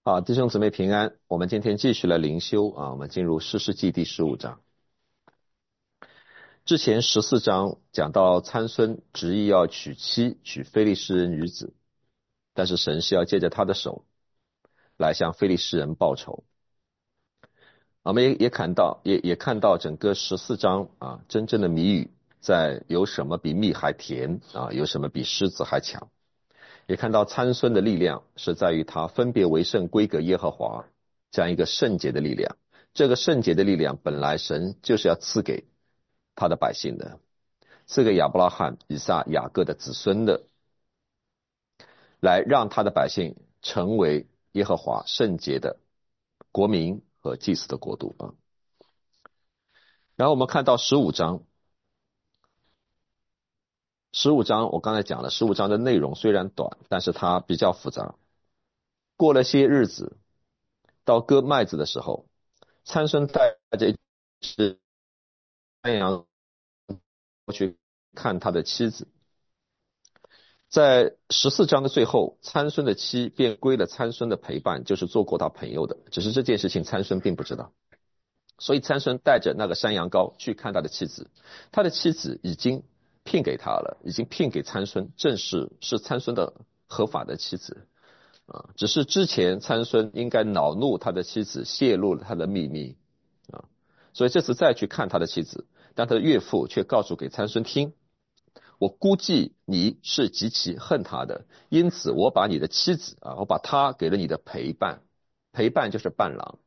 好，弟兄姊妹平安。我们今天继续来灵修啊，我们进入士师记第15章。之前14章讲到参孙执意要娶妻，娶非利士人女子，但是神是要借着他的手来向非利士人报仇。我们也看到整个14章啊，真正的谜语在有什么比蜜还甜啊，有什么比狮子还强。也看到参孙的力量是在于他分别为圣归给耶和华这样一个圣洁的力量。这个圣洁的力量本来神就是要赐给他的百姓的，赐给亚伯拉罕、以撒、雅各的子孙的，来让他的百姓成为耶和华圣洁的国民和祭司的国度啊。然后我们看到15章我刚才讲了15章的内容虽然短，但是它比较复杂。过了些日子，到割麦子的时候，参孙带着一只山羊去看他的妻子。在14章的最后，参孙的妻便归了参孙的陪伴，就是做过他朋友的，只是这件事情参孙并不知道。所以参孙带着那个山羊羔去看他的妻子，他的妻子已经聘给他了，已经聘给参孙，正是参孙的合法的妻子啊。只是之前参孙应该恼怒他的妻子，泄露了他的秘密啊，所以这次再去看他的妻子，但他的岳父却告诉给参孙听，我估计你是极其恨他的，因此我把你的妻子啊，我把她给了你的陪伴，陪伴就是伴郎。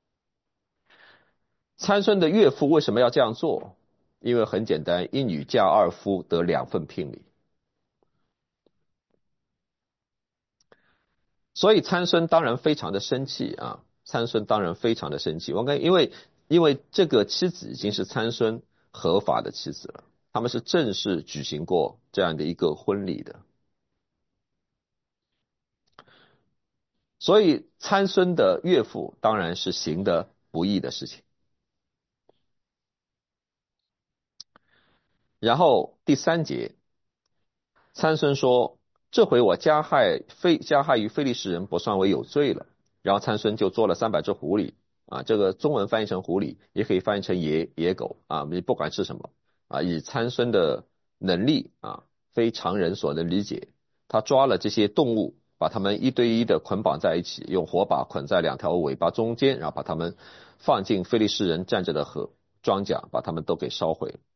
参孙的岳父为什么要这样做？因为很简单，一女嫁二夫得2份聘礼。所以参孙当然非常的生气啊，参孙当然非常的生气。因为这个妻子已经是参孙合法的妻子了，他们是正式举行过这样的一个婚礼的。所以参孙的岳父当然是行得不义的事情。然后第3节，参孙说：这回我加害于非利士人不算为有罪了。然后参孙就做了300只狐狸啊，这个中文翻译成狐狸，也可以翻译成野狗啊，你不管是什么啊，以参孙的能力啊，非常人所能理解，他抓了这些动物，把它们一对一的捆绑在一起，用火把捆在2条尾巴中间，然后把它们放进非利士人站着的庄稼，把它们都给烧毁了。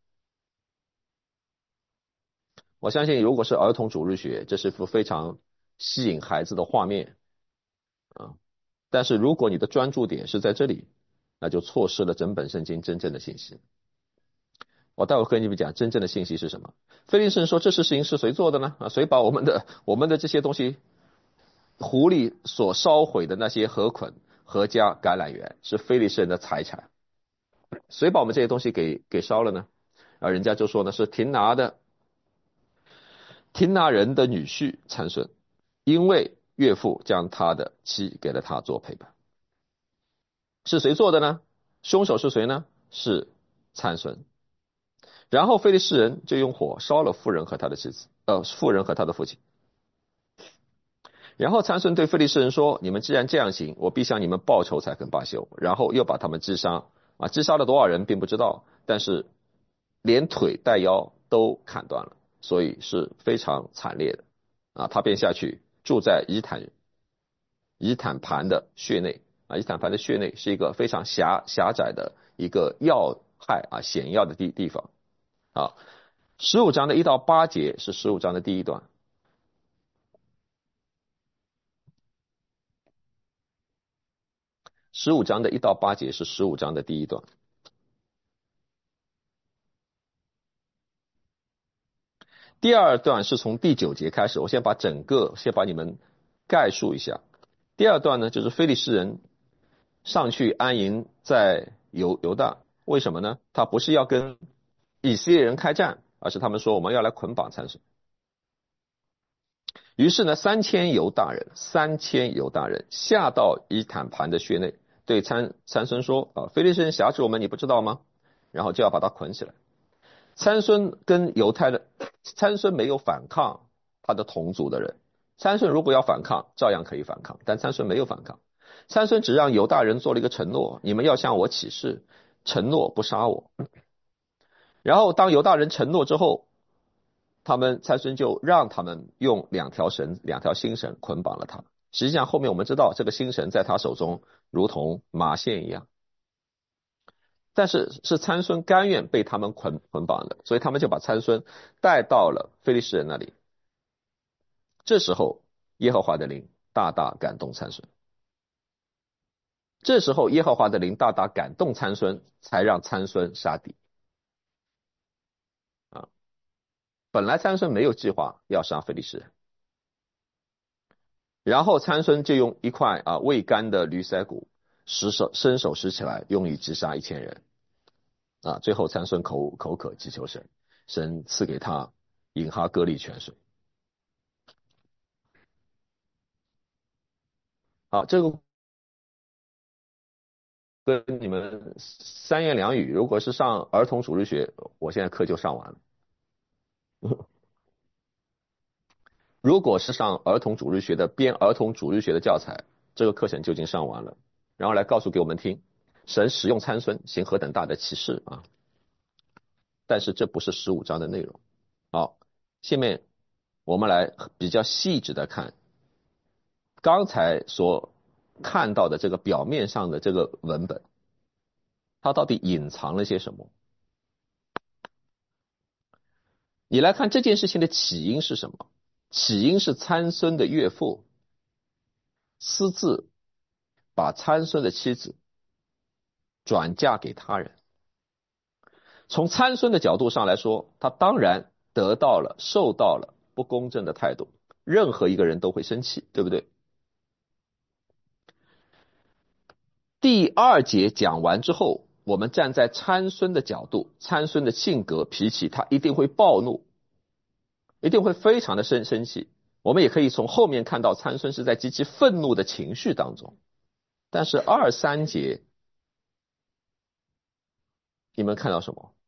我相信如果是儿童主日学，这是幅非常吸引孩子的画面啊。但是如果你的专注点是在这里，那就错失了整本圣经真正的信息。我待会跟你们讲真正的信息是什么。非利士人说，这事情是谁做的呢？啊，谁把我们的这些东西，狐狸所烧毁的那些禾捆、禾稼、橄榄园，是非利士人的财产，谁把我们这些东西给烧了呢？啊，人家就说呢，是廷拿人的女婿参孙，因为岳父将他的妻给了他做陪伴。是谁做的呢？凶手是谁呢？是参孙。然后非利士人就用火烧了妇人和他的妻子，妇人和他的父亲。然后参孙对非利士人说：你们既然这样行，我必向你们报仇才肯罢休。然后又把他们击杀啊，击杀了多少人并不知道，但是连腿带腰都砍断了，所以是非常惨烈的啊。他便下去住在以坦盘的穴内啊，以坦盘的穴内是一个非常狭窄的一个要害啊，险要的地方啊。15章的1到8节是15章的第一段。15章的1到8节是15章的第一段。第二段是从第9节开始，我先把你们概述一下。第二段呢，就是非利士人上去安营在犹大，为什么呢？他不是要跟以色列人开战，而是他们说我们要来捆绑参孙。于是呢，3000犹大人下到以坦盘的穴内，对参孙说啊，非利士人挟制我们，你不知道吗？然后就要把他捆起来。参孙没有反抗他的同族的人。参孙如果要反抗，照样可以反抗，但参孙没有反抗。 参孙只让犹大人做了一个承诺，你们要向我起誓，承诺不杀我。然后当犹大人承诺之后，参孙就让他们用两条新绳捆绑了他。实际上后面我们知道这个新绳在他手中如同麻线一样，但是参孙甘愿被他们捆绑的，所以他们就把参孙带到了非利士人那里。这时候耶和华的灵大大感动参孙，这时候耶和华的灵大大感动参孙，才让参孙杀敌。本来参孙没有计划要杀非利士人，然后参孙就用一块未干的驴腮骨伸手拾起来，用以击杀1000人。最后参孙口渴祈求神，神赐给他饮哈歌利泉水。好，这个跟你们三言两语，如果是上儿童主日学，我现在课就上完了。如果是上儿童主日学的编儿童主日学的教材，这个课程就已经上完了，然后来告诉给我们听，神使用参孙行何等大的奇事啊！但是这不是15章的内容。好，下面我们来比较细致的看刚才所看到的这个表面上的这个文本，它到底隐藏了些什么？你来看这件事情的起因是什么？起因是参孙的岳父私自把参孙的妻子转嫁给他人。从参孙的角度上来说，他当然受到了不公正的态度，任何一个人都会生气，对不对？第2节讲完之后，我们站在参孙的角度，参孙的性格脾气，他一定会暴怒，一定会非常的生气。我们也可以从后面看到参孙是在极其愤怒的情绪当中。但是2、3节你们看到什么？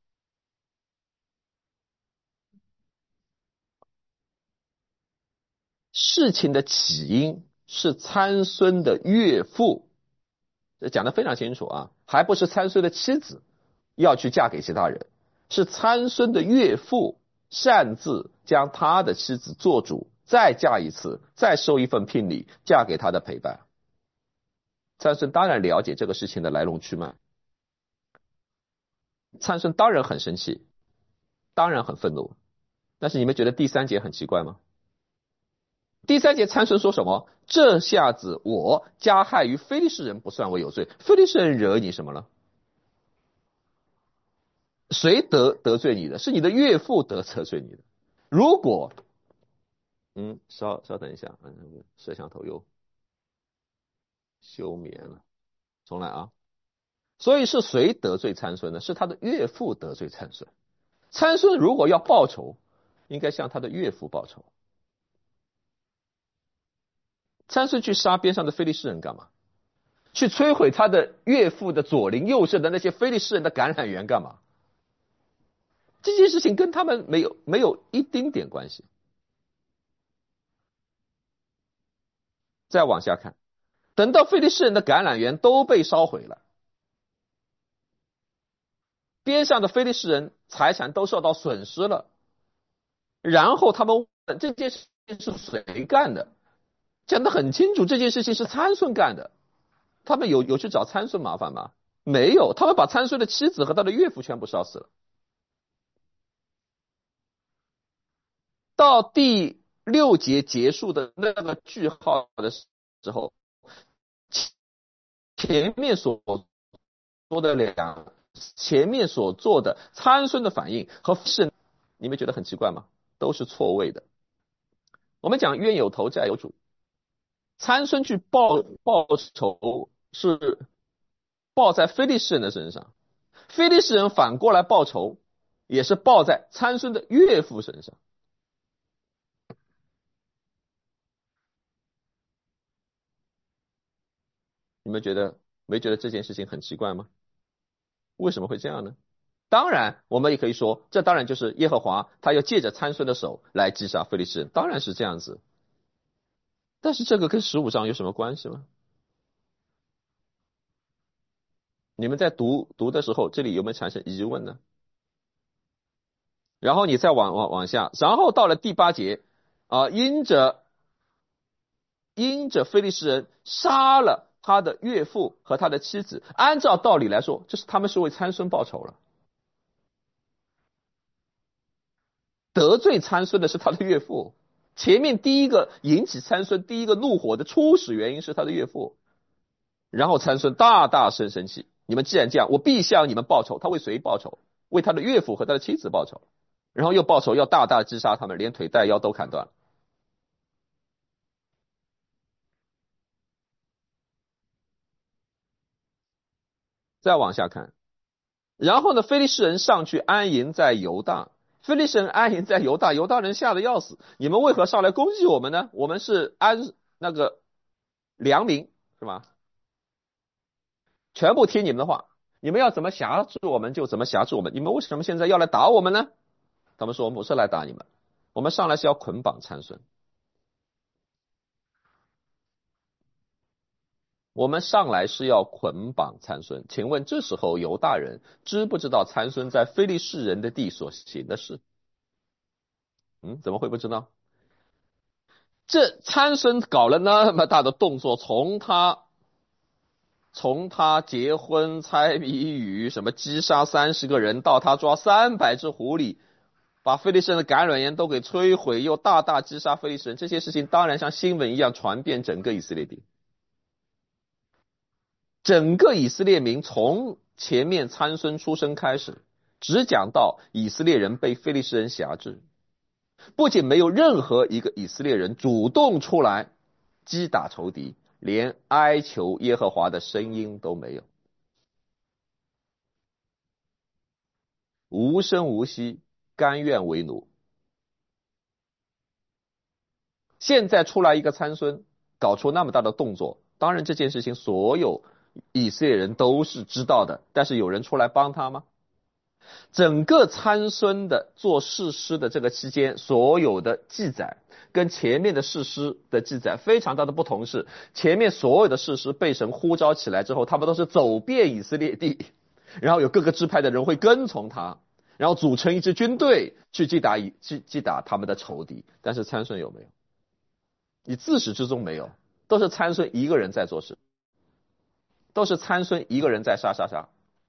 事情的起因是参孙的岳父，这讲得非常清楚啊，还不是参孙的妻子要去嫁给其他人，是参孙的岳父擅自将他的妻子做主，再嫁一次，再收一份聘礼，嫁给他的陪伴。参孙当然了解这个事情的来龙去脉，参孙当然很生气，当然很愤怒。但是你们觉得第3节很奇怪吗？第3节参孙说什么？这下子我加害于非利士人不算我有罪，非利士人惹你什么了？谁得罪你的？是你的岳父得罪你的。如果稍等一下，摄像头又休眠了，重来啊。所以是谁得罪参孙呢？是他的岳父得罪参孙。参孙如果要报仇，应该向他的岳父报仇。参孙去杀边上的非利士人干嘛？去摧毁他的岳父的左邻右舍的那些非利士人的感染源干嘛？这件事情跟他们没有一丁点关系。再往下看，等到非利士人的感染源都被烧毁了，边上的非利士人财产都受到损失了，然后他们问这件事情是谁干的？讲得很清楚，这件事情是参孙干的。他们有去找参孙麻烦吗？没有，他们把参孙的妻子和他的岳父全部烧死了。到第6节结束的那个句号的时候，前面所做的参孙的反应和你们觉得很奇怪吗？都是错位的。我们讲冤有头债有主，参孙去报仇是报在非利士人的身上，非利士人反过来报仇也是报在参孙的岳父身上。你们没觉得这件事情很奇怪吗？为什么会这样呢？当然我们也可以说，这当然就是耶和华他要借着参孙的手来击杀非利士人，当然是这样子。但是这个跟15章有什么关系吗？ 你们在读的时候，这里有没有产生疑问呢？然后你再往下，然后到了第8节因着非利士人杀了他的岳父和他的妻子，按照道理来说，他们是为参孙报仇了。得罪参孙的是他的岳父，前面第一个引起参孙第一个怒火的初始原因是他的岳父，然后参孙大大生气，你们既然这样，我必向你们报仇。他为谁报仇？为他的岳父和他的妻子报仇，然后又报仇，要大大击杀他们，连腿带腰都砍断了。再往下看，然后呢，非利士人上去安营在犹大。非利士人安营在犹大，犹大人吓得要死。你们为何上来攻击我们呢？我们是那个良民，是吧？全部听你们的话，你们要怎么辖制我们就怎么辖制我们。你们为什么现在要来打我们呢？他们说我们不是来打你们，我们上来是要捆绑参孙。我们上来是要捆绑参孙。请问这时候犹大人知不知道参孙在非利士人的地所行的事？怎么会不知道？这参孙搞了那么大的动作，从他结婚、猜谜语、什么击杀30个人，到他抓300只狐狸，把非利士人的橄榄园都给摧毁，又大大击杀非利士人，这些事情当然像新闻一样传遍整个以色列地。整个以色列民从前面参孙出生开始，只讲到以色列人被非利士人辖制，不仅没有任何一个以色列人主动出来击打仇敌，连哀求耶和华的声音都没有，无声无息，甘愿为奴。现在出来一个参孙，搞出那么大的动作，当然这件事情所有以色列人都是知道的，但是有人出来帮他吗？整个参孙的做士师的这个期间，所有的记载跟前面的士师的记载非常大的不同是，前面所有的士师被神呼召起来之后，他们都是走遍以色列地，然后有各个支派的人会跟从他，然后组成一支军队去击打他们的仇敌。但是参孙有没有？你自始至终没有，都是参孙一个人在做事，都是参孙一个人在杀。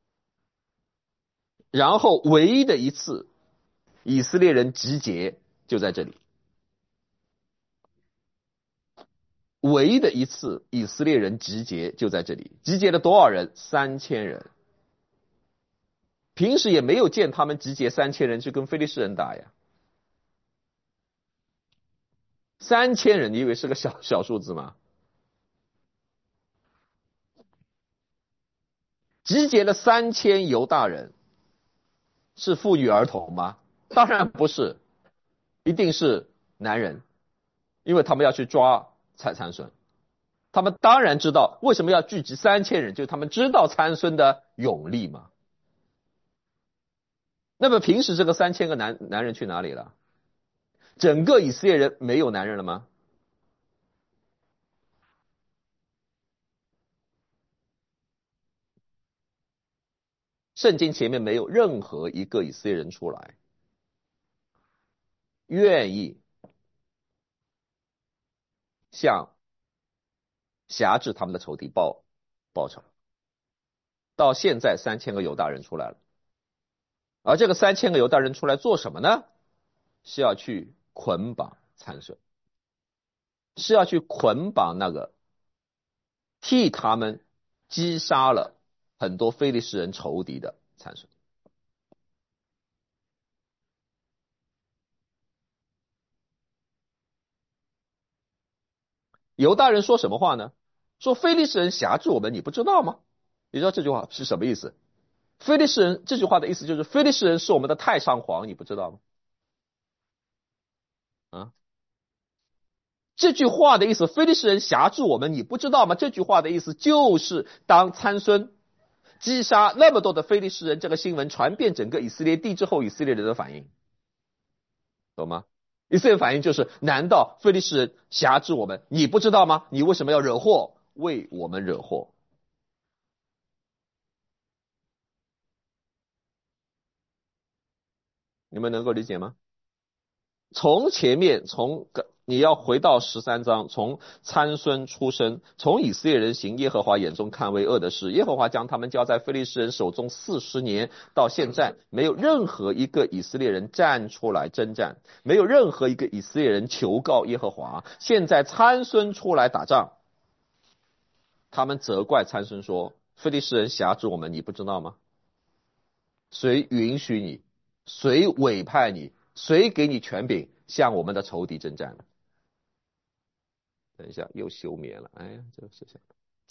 然后唯一的一次以色列人集结就在这里，唯一的一次以色列人集结就在这里，集结了多少人？3000人。平时也没有见他们集结3000人去跟非利士人打呀。3000人，你以为是个小数字吗？集结了3000犹大人，是妇女儿童吗？当然不是，一定是男人，因为他们要去抓参孙。他们当然知道为什么要聚集3000人，就是他们知道参孙的勇力嘛。那么平时这个3000个男人去哪里了？整个以色列人没有男人了吗？圣经前面没有任何一个以色列人出来愿意向辖制他们的仇敌报仇。到现在3000个犹大人出来了，而这个3000个犹大人出来做什么呢？是要去捆绑参孙，是要去捆绑那个替他们击杀了很多非利士人仇敌的参孙。犹大人说什么话呢？说非利士人辖制我们，你不知道吗？你知道这句话是什么意思？非利士人这句话的意思就是非利士人是我们的太上皇，你不知道吗？啊，这句话的意思，非利士人辖制我们，你不知道吗？这句话的意思就是当参孙击杀那么多的非利士人这个新闻传遍整个以色列地之后，以色列人的反应，懂吗？以色列反应就是：难道非利士人辖制我们，你不知道吗？你为什么要惹祸，为我们惹祸？ 你们能够理解吗？从前面你要回到13章，从参孙出生，从以色列人行耶和华眼中看为恶的事，耶和华将他们交在非利士人手中40年，到现在没有任何一个以色列人站出来征战，没有任何一个以色列人求告耶和华。现在参孙出来打仗，他们责怪参孙说：非利士人辖制我们，你不知道吗？谁允许你？谁委派你？谁给你权柄向我们的仇敌征战呢？等一下，又休眠了。哎呀，这个事情。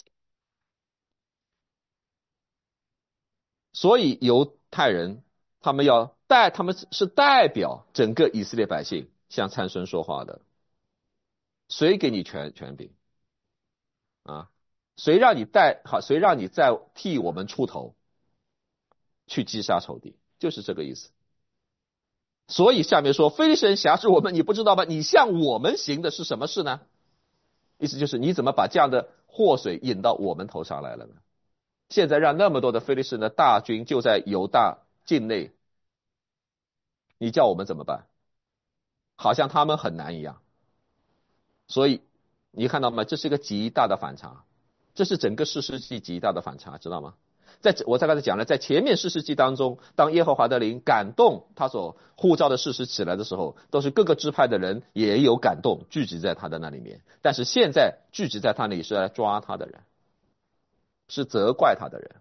所以犹太人他们是代表整个以色列百姓向参孙说话的。谁给你权柄啊？谁让你再替我们出头去击杀仇敌？就是这个意思。所以下面说，非利士人辖制我们，你不知道吗？你向我们行的是什么事呢？意思就是你怎么把这样的祸水引到我们头上来了呢？现在让那么多的非利士人的大军就在犹大境内，你叫我们怎么办？好像他们很难一样。所以你看到吗？这是一个极大的反差，这是整个士师记极大的反差，知道吗？我在刚才讲了，在前面士师记当中，当耶和华的灵感动他所呼召的士师起来的时候，都是各个支派的人也有感动，聚集在他的那里面。但是现在聚集在他那里是来抓他的人，是责怪他的人。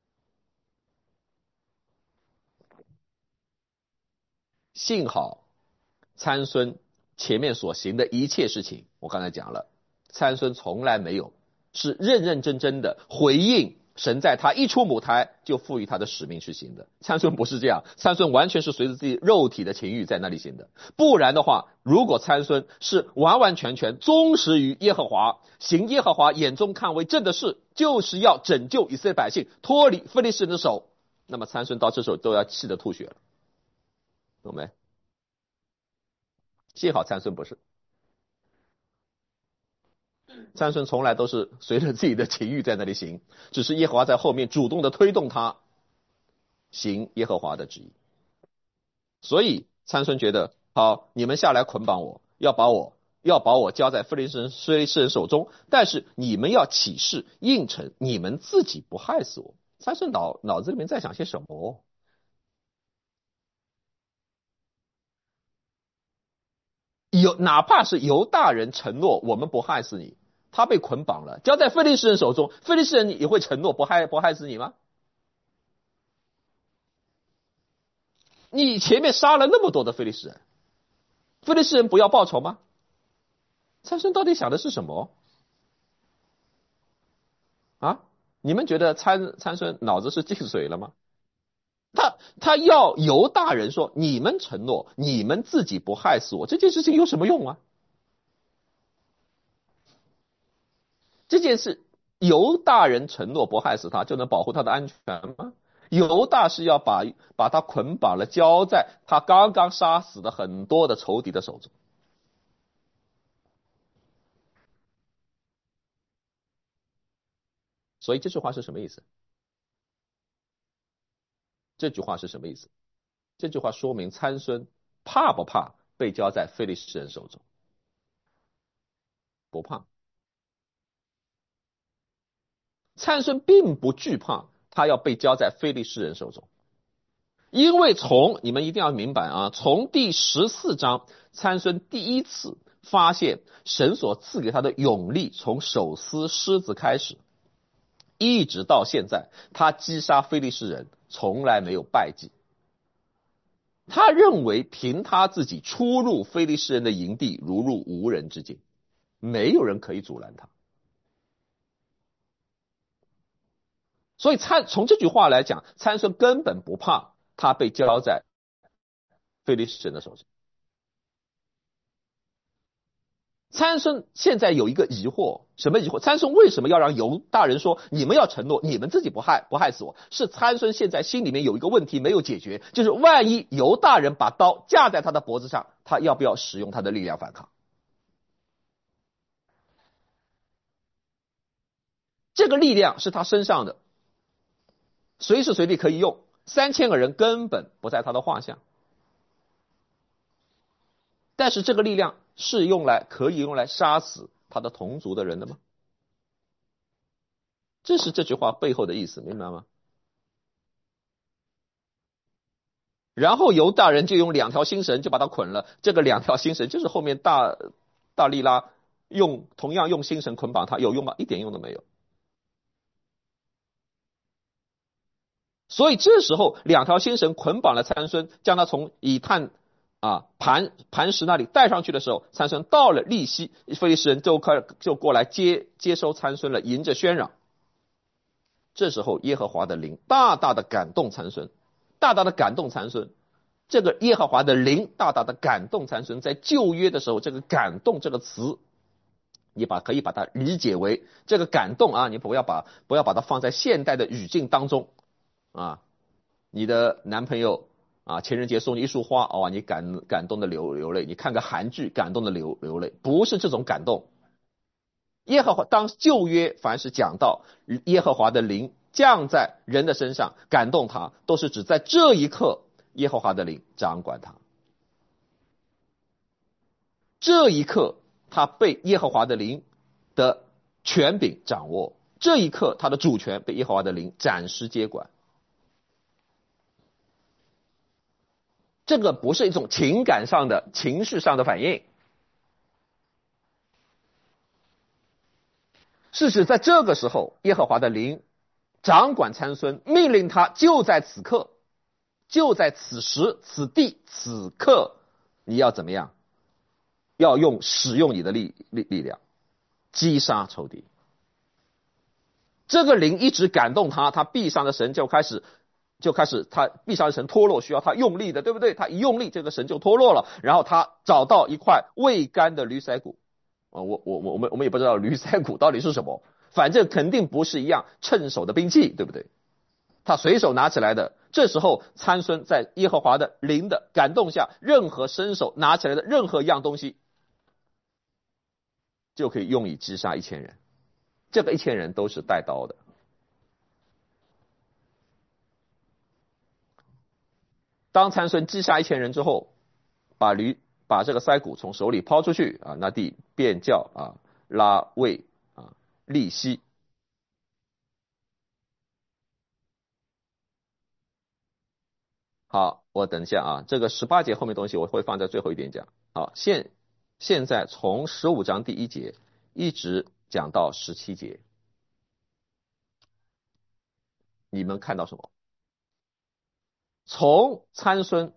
幸好参孙前面所行的一切事情，我刚才讲了，参孙从来没有，是认认真真的回应神在他一出母胎就赋予他的使命去行的。参孙不是这样，参孙完全是随着自己肉体的情欲在那里行的。不然的话，如果参孙是完完全全忠实于耶和华，行耶和华眼中看为正的事，就是要拯救以色列百姓脱离非利士人的手，那么参孙到这时候都要气得吐血了，懂没？幸好参孙不是，参孙从来都是随着自己的情欲在那里行，只是耶和华在后面主动的推动他行耶和华的旨意。所以参孙觉得，好，你们下来捆绑我，要把我交在非利士人手中，但是你们要起誓应承，你们自己不害死我。参孙脑子里面在想些什么？哪怕是犹大人承诺我们不害死你，他被捆绑了，交在非利士人手中，非利士人也会承诺不害死你吗？你前面杀了那么多的非利士人，非利士人不要报仇吗？参孙到底想的是什么啊？你们觉得参孙脑子是进水了吗？他要犹大人说，你们承诺你们自己不害死我，这件事情有什么用啊？这件事犹大人承诺不害死他，就能保护他的安全吗？犹大是要把他捆绑了，交在他刚刚杀死的很多的仇敌的手中。所以这句话是什么意思？这句话是什么意思？这句话说明参孙怕不怕被交在非利士人手中？不怕。参孙并不惧怕他要被交在非利士人手中，因为你们一定要明白啊，从第14章参孙第一次发现神所赐给他的勇力，从手撕狮子开始，一直到现在，他击杀非利士人从来没有败绩。他认为凭他自己出入非利士人的营地，如入无人之境，没有人可以阻拦他。所以从这句话来讲，参孙根本不怕他被交在非利士人的手上。参孙现在有一个疑惑，什么疑惑？参孙为什么要让犹大人说你们要承诺你们自己不害死我？是参孙现在心里面有一个问题没有解决，就是万一犹大人把刀架在他的脖子上，他要不要使用他的力量反抗？这个力量是他身上的，随时随地可以用，3000个人根本不在他的话下。 但是这个力量是可以用来杀死他的同族的人的吗？这是这句话背后的意思，明白吗？然后犹大人就用2条新绳就把他捆了，这个2条新绳就是后面大利拉同样用新绳捆绑他，有用吗？一点用都没有。所以这时候2条新绳捆绑了参孙，将他从以探磐石那里带上去的时候，参孙到了利希，非利士人就过来接收参孙了，迎着喧嚷。这时候耶和华的灵大大的感动参孙，大大的感动参孙。这个耶和华的灵大大的感动参孙，在旧约的时候，这个感动这个词，你可以把它理解为这个感动啊，你不要把它放在现代的语境当中啊。你的男朋友情人节送你一束花，你感动的流泪，你看个韩剧感动的流泪，不是这种感动。耶和华当旧约凡是讲到耶和华的灵降在人的身上感动他，都是指在这一刻耶和华的灵掌管他，这一刻他被耶和华的灵的权柄掌握，这一刻他的主权被耶和华的灵暂时接管。这个不是一种情感上的情绪上的反应，是指在这个时候耶和华的灵掌管参孙，命令他就在此刻，就在此时此地此刻，你要怎么样？要使用你的力量击杀仇敌。这个灵一直感动他，他臂上的绳就开始他臂上的绳脱落，需要他用力的，对不对？他一用力，这个绳就脱落了，然后他找到一块未干的驴腮骨我们也不知道驴腮骨到底是什么，反正肯定不是一样趁手的兵器，对不对？他随手拿起来的。这时候参孙在耶和华的灵的感动下，任何伸手拿起来的任何一样东西，就可以用以击杀1000人。这个1000人都是带刀的。当参孙击杀1000人之后，把这个腮骨从手里抛出去那地便叫拉卫利希。好，我等一下这个18节后面东西我会放在最后一点讲。好，现在从15章第1节一直讲到17节，你们看到什么？从参孙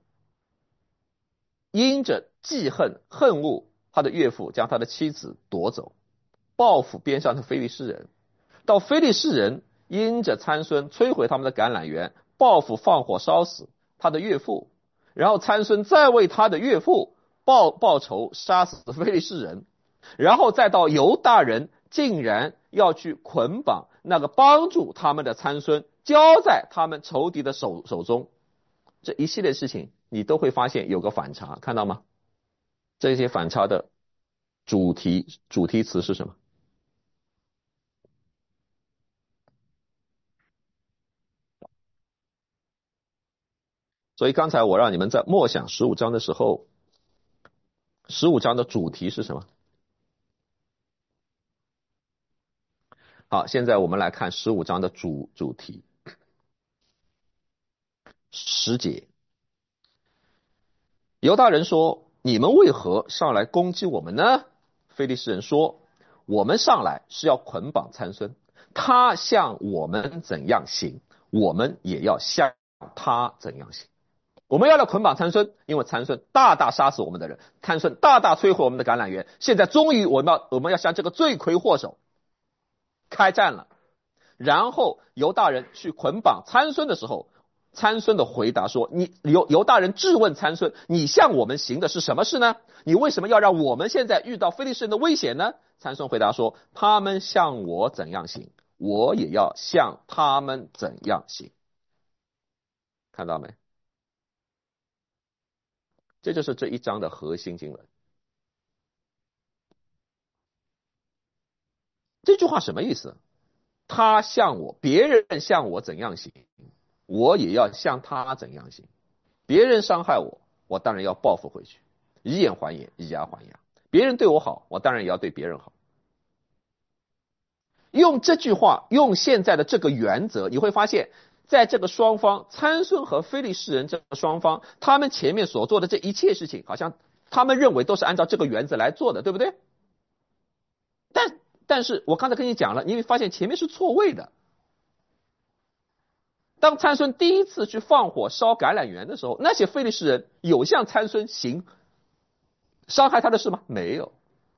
因着记恨恶他的岳父，将他的妻子夺走，报复边上的非利士人，到非利士人因着参孙摧毁他们的橄榄园，报复放火烧死他的岳父，然后参孙再为他的岳父报仇，杀死非利士人，然后再到犹大人竟然要去捆绑那个帮助他们的参孙，交在他们仇敌的手中。这一系列事情你都会发现有个反差，看到吗？这些反差的主题词是什么？所以刚才我让你们在默想15章的时候，15章的主题是什么？好，现在我们来看15章的主题10节。犹大人说：你们为何上来攻击我们呢？非利士人说：我们上来是要捆绑参孙，他向我们怎样行，我们也要向他怎样行。我们要来捆绑参孙，因为参孙大大杀死我们的人，参孙大大摧毁我们的橄榄园，现在终于我们要向这个罪魁祸首开战了。然后犹大人去捆绑参孙的时候，参孙的回答说：犹大人质问参孙，你向我们行的是什么事呢？你为什么要让我们现在遇到非利士人的危险呢？参孙回答说：他们向我怎样行，我也要向他们怎样行。看到没？这就是这一章的核心经文。这句话什么意思？别人向我怎样行，我也要向他怎样行。别人伤害我，我当然要报复回去。 以眼还眼，以牙还牙。别人对我好，我当然也要对别人好。用这句话，用现在的这个原则，你会发现在这个双方，参孙和非利士人这个双方，他们前面所做的这一切事情，好像他们认为都是按照这个原则来做的，对不对？但是我刚才跟你讲了，你会发现前面是错位的。当参孙第一次去放火烧橄榄园的时候，那些非利士人有向参孙行伤害他的事吗？没有。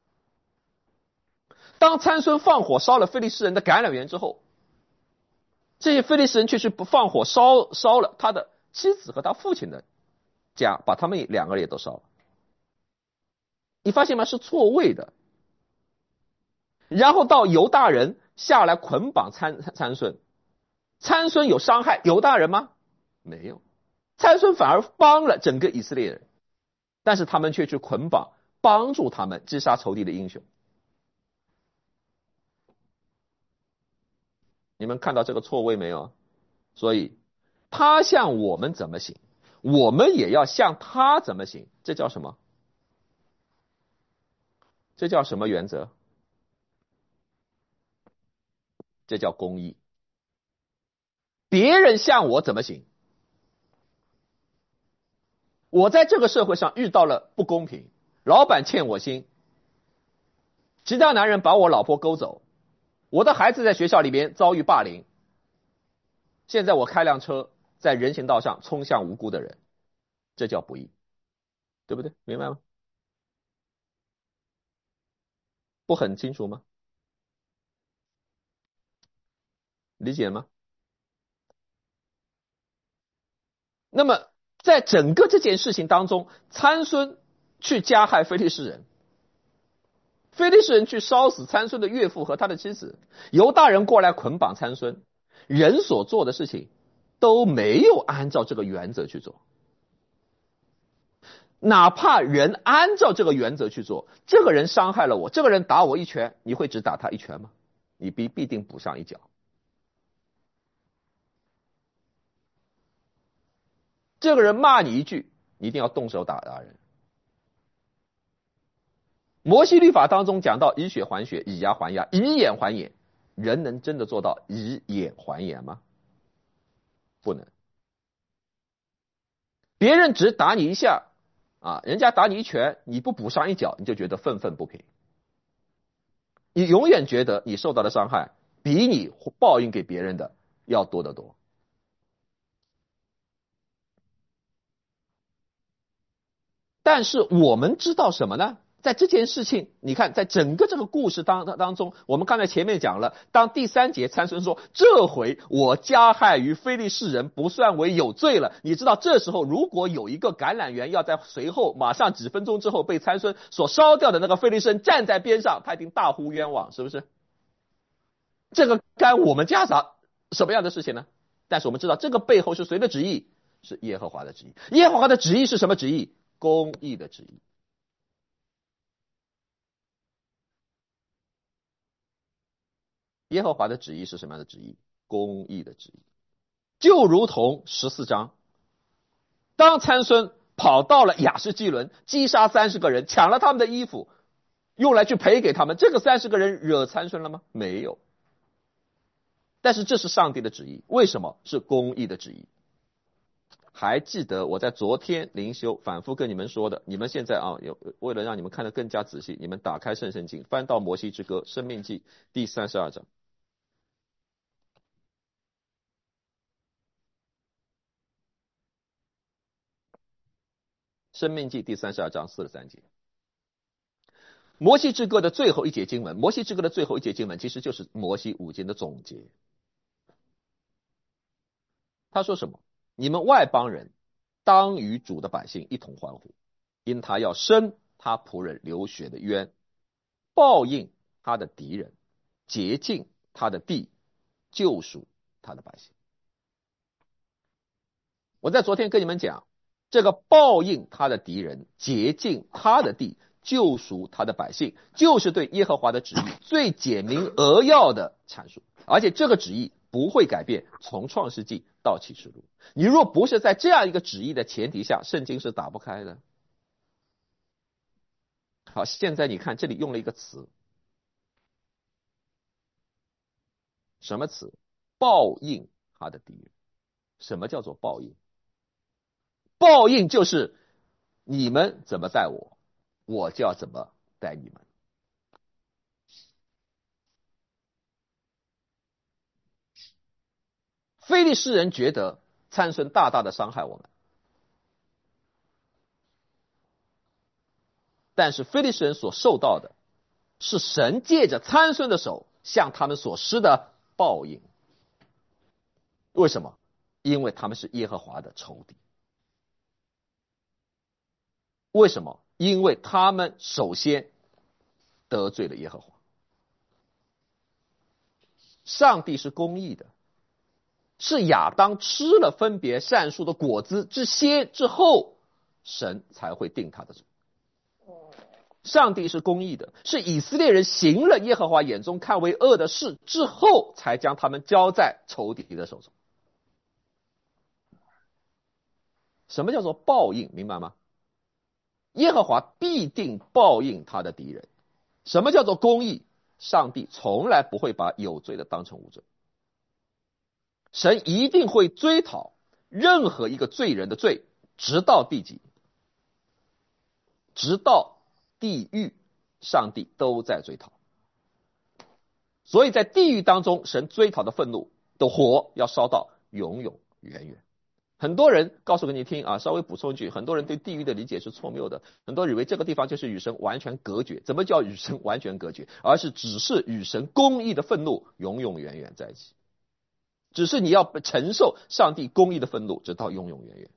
当参孙放火烧了非利士人的橄榄园之后，这些非利士人却去不放火烧了他的妻子和他父亲的家，把他们两个人也都烧了。你发现吗？是错位的。然后到犹大人下来捆绑参孙，参孙有伤害犹大人吗？没有。参孙反而帮了整个以色列人，但是他们却去捆绑帮助他们击杀仇敌的英雄。你们看到这个错位没有？所以他向我们怎么行，我们也要向他怎么行。这叫什么？这叫什么原则？这叫公义。别人向我怎么行，我在这个社会上遇到了不公平，老板欠我薪，其他男人把我老婆勾走，我的孩子在学校里边遭遇霸凌，现在我开辆车在人行道上冲向无辜的人，这叫不义，对不对？明白吗？不很清楚吗？理解吗？那么在整个这件事情当中，参孙去加害非利士人，非利士人去烧死参孙的岳父和他的妻子，犹大人过来捆绑参孙，人所做的事情都没有按照这个原则去做。哪怕人按照这个原则去做，这个人伤害了我，这个人打我一拳，你会只打他一拳吗？你必定补上一脚。这个人骂你一句，你一定要动手打人。摩西律法当中讲到以血还血，以牙还牙，以眼还眼，人能真的做到以眼还眼吗？不能。别人只打你一下啊，人家打你一拳，你不补上一脚，你就觉得愤愤不平。你永远觉得你受到的伤害比你报应给别人的要多得多。但是我们知道什么呢？在这件事情，你看，在整个这个故事当中，我们刚才前面讲了，当第3节参孙说：“这回我加害于非利士人，不算为有罪了。”你知道，这时候如果有一个橄榄园要在随后马上几分钟之后被参孙所烧掉的那个非利士人站在边上，他一定大呼冤枉，是不是？这个干我们家什么样的事情呢？但是我们知道，这个背后是谁的旨意？是耶和华的旨意。耶和华的旨意是什么旨意？公义的旨意。耶和华的旨意是什么样的旨意？公义的旨意。就如同14章，当参孙跑到了亚实基伦，击杀30个人，抢了他们的衣服，用来去赔给他们，这个30个人惹参孙了吗？没有。但是这是上帝的旨意，为什么？是公义的旨意。还记得我在昨天灵修反复跟你们说的，你们现在为了让你们看得更加仔细，你们打开圣经，翻到摩西之歌申命记第32章。申命记第32章43节。摩西之歌的最后一节经文，摩西之歌的最后一节经文其实就是摩西5经的总结。他说什么？你们外邦人当与主的百姓一同欢呼，因他要伸他仆人流血的冤，报应他的敌人，洁净他的地，救赎他的百姓。我在昨天跟你们讲，这个报应他的敌人，洁净他的地，救赎他的百姓，就是对耶和华的旨意最简明扼要的阐述，而且这个旨意不会改变，从创世纪到启示录。你若不是在这样一个旨意的前提下，圣经是打不开的。 好，现在你看这里用了一个词，什么词？报应他的敌人。什么叫做报应？报应就是你们怎么待我，我就要怎么待你们。非利士人觉得参孙大大的伤害我们，但是非利士人所受到的是神借着参孙的手向他们所施的报应。为什么？因为他们是耶和华的仇敌。为什么？因为他们首先得罪了耶和华。上帝是公义的，是亚当吃了分别善树的果子之后，神才会定他的罪。上帝是公义的，是以色列人行了耶和华眼中看为恶的事之后，才将他们交在仇敌的手中。什么叫做报应？明白吗？耶和华必定报应他的敌人。什么叫做公义？上帝从来不会把有罪的当成无罪，神一定会追讨任何一个罪人的罪，直到地极，直到地狱，上帝都在追讨。所以在地狱当中，神追讨的愤怒的火要烧到永永远远。很多人告诉给你听啊，稍微补充一句，很多人对地狱的理解是错谬的，很多人以为这个地方就是与神完全隔绝。怎么叫与神完全隔绝？而是只是与神公义的愤怒永永远远在一起，只是你要承受上帝公义的愤怒，直到永永远远。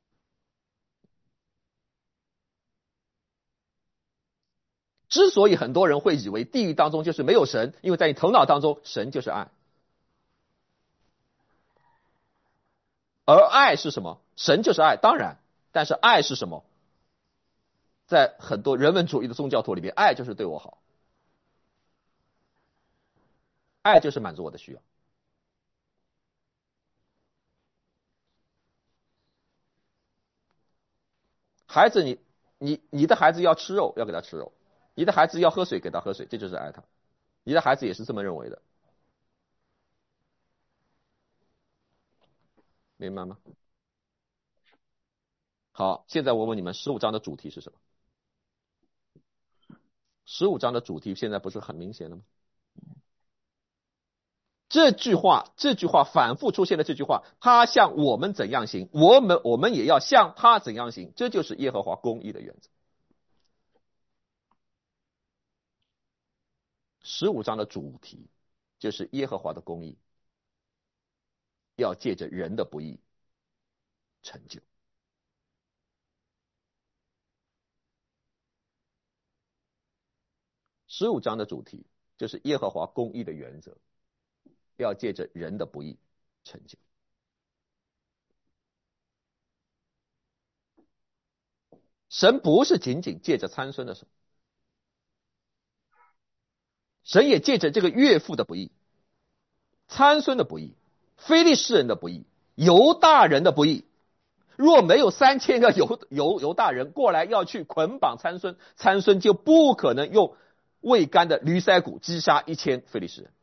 之所以很多人会以为地狱当中就是没有神，因为在你头脑当中神就是爱，而爱是什么？神就是爱，当然，但是爱是什么？在很多人文主义的宗教徒里面，爱就是对我好，爱就是满足我的需要。孩子你的孩子要吃肉，要给他吃肉；你的孩子要喝水，给他喝水，这就是爱他。你的孩子也是这么认为的，明白吗？好，现在我问你们，15章的主题是什么？15章的主题现在不是很明显了吗？这句话反复出现的这句话，他向我们怎样行，我们也要向他怎样行，这就是耶和华公义的原则。15章的主题就是耶和华的公义要借着人的不义成就。15章的主题就是耶和华公义的原则要借着人的不义成就。神不是仅仅借着参孙的手，神也借着这个岳父的不义、参孙的不义、非利士人的不义、犹大人的不义。若没有3000个犹大人过来要去捆绑参孙，参孙就不可能用未干的驴腮骨击杀1000非利士人。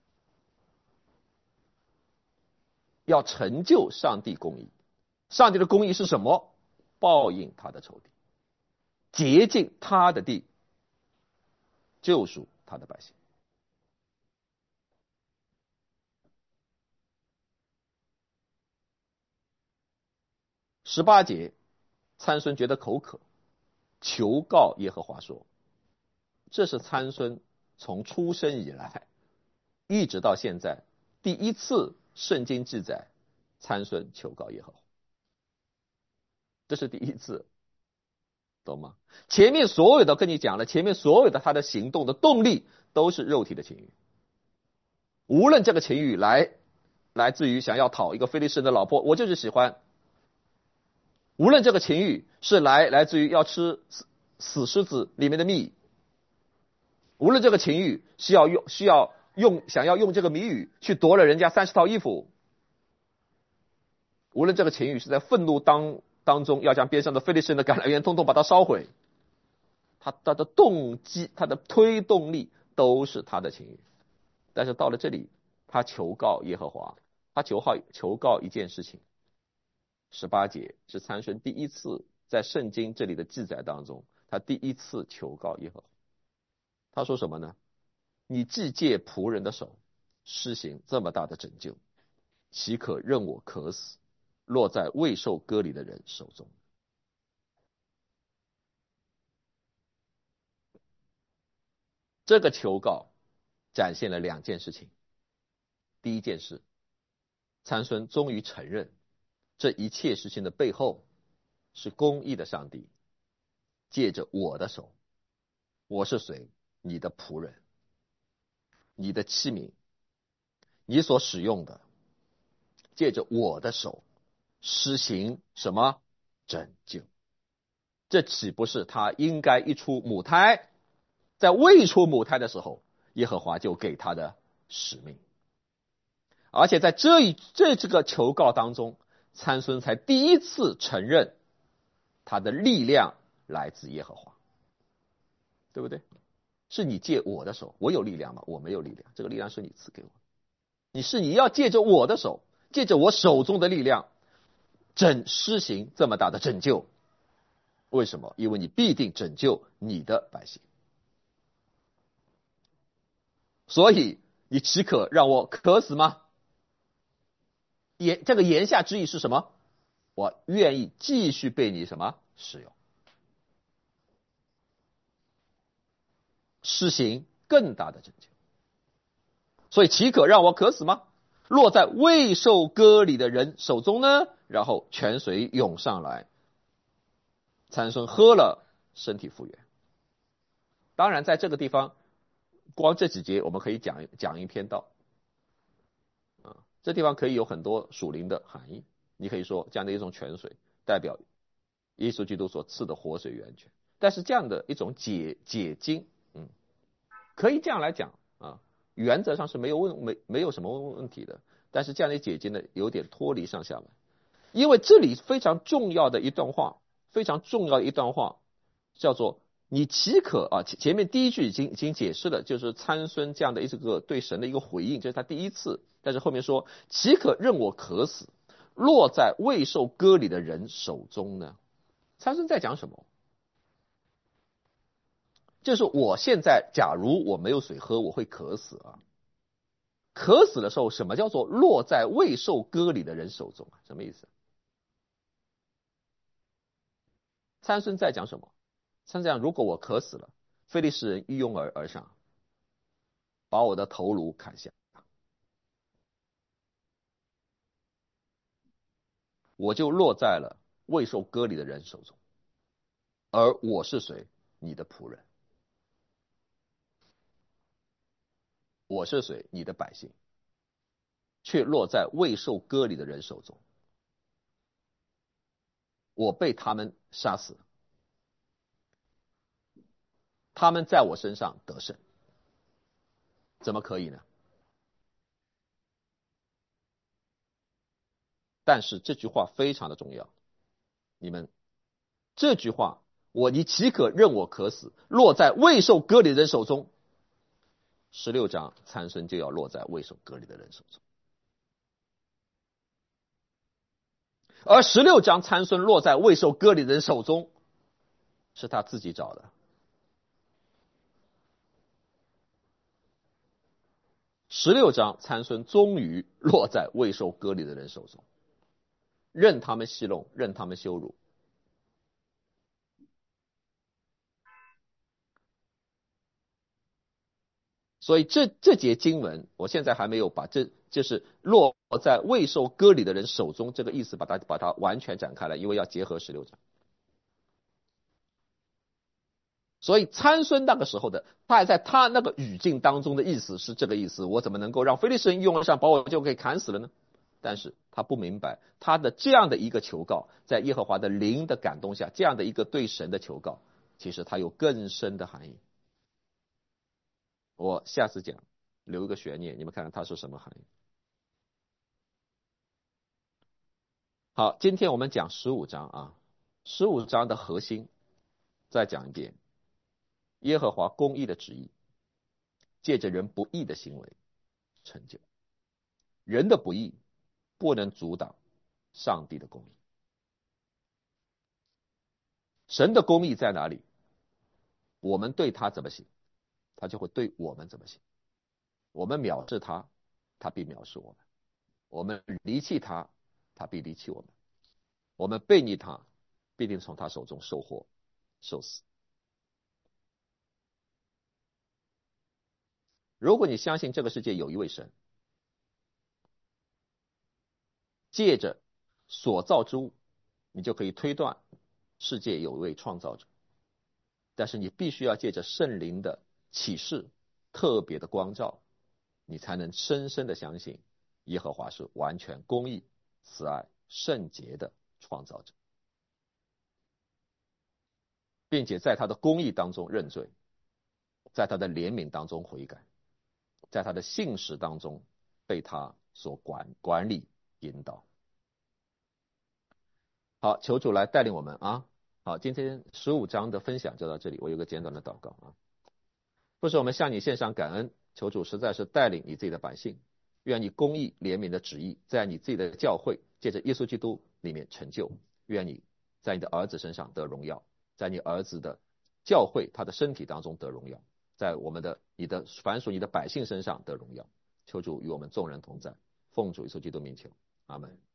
要成就上帝公义，上帝的公义是什么？报应他的仇敌，洁净他的地，救赎他的百姓。18节，参孙觉得口渴，求告耶和华说，这是参孙从出生以来一直到现在第一次圣经记载参孙求告耶和华，这是第一次，懂吗？前面所有的跟你讲了，前面所有的他的行动的动力都是肉体的情欲，无论这个情欲来自于想要讨一个非利士人的老婆，我就是喜欢；无论这个情欲是来自于要吃死狮子里面的蜜，无论这个情欲是想要用这个谜语去夺了人家30套衣服，无论这个情欲是在愤怒当中要将边上的非利士人的橄榄园统统把它烧毁， 他的动机、他的推动力都是他的情欲。但是到了这里，他求告耶和华，他求告一件事情。18节是参孙第一次在圣经这里的记载当中，他第一次求告耶和华。他说什么呢？你既借仆人的手施行这么大的拯救，岂可任我渴死，落在未受割礼的人手中？这个求告展现了两件事情。第一件事，参孙终于承认这一切事情的背后是公义的上帝借着我的手，我是谁？你的仆人，你的器皿，你所使用的，借着我的手施行什么拯救？这岂不是他应该一出母胎，在未出母胎的时候，耶和华就给他的使命？而且在这个求告当中，参孙才第一次承认他的力量来自耶和华，对不对？是你借我的手，我有力量吗？我没有力量，这个力量是你赐给我。你要借着我的手，借着我手中的力量，施行这么大的拯救。为什么？因为你必定拯救你的百姓。所以你岂可让我渴死吗？这个言下之意是什么？我愿意继续被你什么使用，施行更大的拯救。所以岂可让我渴死吗？落在未受割礼的人手中呢？然后泉水涌上来，参孙喝了，身体复原。当然，在这个地方，光这几节我们可以讲一篇道啊。这地方可以有很多属灵的含义。你可以说这样的一种泉水代表耶稣基督所赐的活水源泉，但是这样的一种解经，可以这样来讲啊，原则上是没有什么问题的。但是这样的解经呢，有点脱离上下文，因为这里非常重要的一段话，非常重要的一段话叫做你岂可啊？前面第一句已经解释了，就是参孙这样的一个对神的一个回应，这是他第一次。但是后面说岂可任我渴死，落在未受割礼的人手中呢？参孙在讲什么？就是我现在假如我没有水喝，我会渴死啊。渴死的时候，什么叫做落在未受割礼的人手中啊？什么意思？参孙在讲什么？参孙讲，如果我渴死了，非利士人一拥而上，把我的头颅砍下，我就落在了未受割礼的人手中。而我是谁？你的仆人。我是谁？你的百姓，却落在未受割礼的人手中。我被他们杀死，他们在我身上得胜，怎么可以呢？但是这句话非常的重要，你们这句话，你岂可任我渴死，落在未受割礼的人手中？16章参孙就要落在未受割礼的人手中，而16章参孙落在未受割礼的人手中，是他自己找的。16章参孙终于落在未受割礼的人手中，任他们戏弄，任他们羞辱。所以这节经文，我现在还没有把就是落在未受割礼的人手中这个意思把它完全展开来，因为要结合16章。所以参孙那个时候的，他还在他那个语境当中的意思是这个意思，我怎么能够让非利士人用得上，把我就可以砍死了呢？但是他不明白，他的这样的一个求告，在耶和华的灵的感动下，这样的一个对神的求告，其实它有更深的含义。我下次讲，留一个悬念，你们看看它是什么含义。好，今天我们讲15章啊，15章的核心，再讲一遍， 耶和华公义的旨意，借着人不义的行为成就。人的不义不能阻挡上帝的公义。神的公义在哪里？我们对他怎么行，他就会对我们怎么行。我们藐视他，他必藐视我们；我们离弃他，他必离弃我们；我们背逆他，必定从他手中受祸受死。如果你相信这个世界有一位神，借着所造之物，你就可以推断世界有一位创造者。但是你必须要借着圣灵的启示、特别的光照，你才能深深的相信耶和华是完全公义、慈爱、圣洁的创造者，并且在他的公义当中认罪，在他的怜悯当中悔改，在他的信实当中被他所管理引导。好，求主来带领我们啊！好，今天15章的分享就到这里，我有个简短的祷告啊。父神，我们向你献上感恩，求主实在是带领你自己的百姓，愿你公义怜悯的旨意在你自己的教会借着耶稣基督里面成就，愿你在你的儿子身上得荣耀，在你儿子的教会他的身体当中得荣耀，在你的凡属你的百姓身上得荣耀。求主与我们众人同在，奉主耶稣基督名求，阿们。